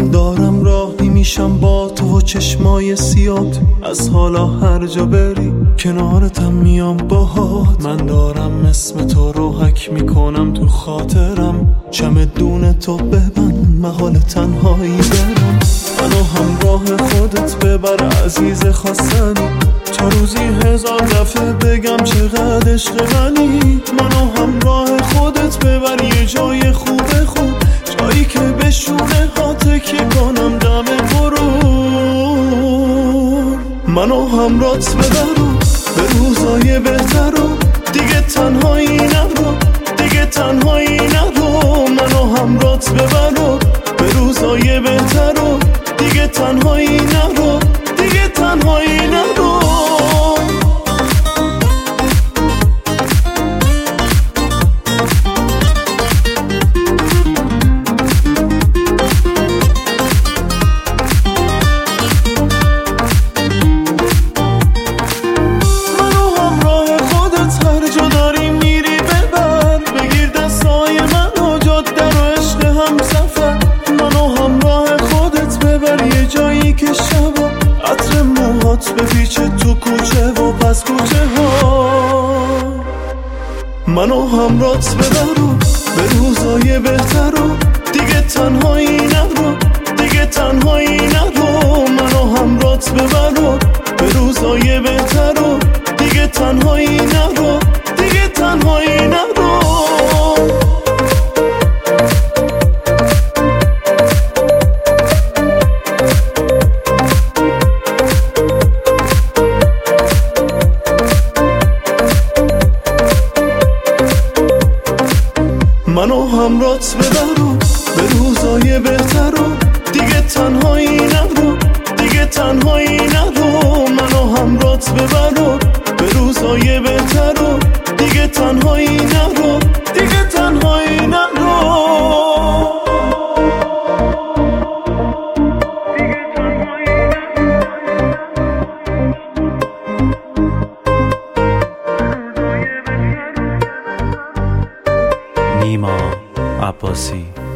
من دارم راهی میشم با تو و چشمای سیات، از حالا هر جا بری کنارتم میام باهات. من دارم اسم تو رو حک میکنم تو خاطرم، چمدون تو ببند محال تنهایی برم. منو همراه خودت ببر عزیز خواستنی، تا روزی 1000 دفعه بگم چقدر عشق منی. منو همراه خودت ببر یه جای خوب، جایی که بشونه ها تکیه کنم دم غرور. منو همراهت ببرو به روزای بهتر و دیگه تنهایی نرو، دیگه تنهایی نرو. منو همراهت ببرو به روزای بهتر و دیگه تنهایی نرو، دیگه تنهایی نرو. که شبا عطر موهات بپیچه تو کوچه و پس کوچه ها. منو همراهت ببرو به روزای بهتر و دیگه تنهایی نرو، دیگه تنهایی نرو. منو همراهت ببرو به روزای بهتر و دیگه تنهایی نرو، دیگه تنهایی نرو. منو همراهت ببرو به روزای بهتر و دیگه تنهایی نرو، دیگه تنهایی نرو. منو همراهت ببرو به روزای بهتر و دیگه تنهایی نرو، دیگه تنهایی نرو. نیما عباسی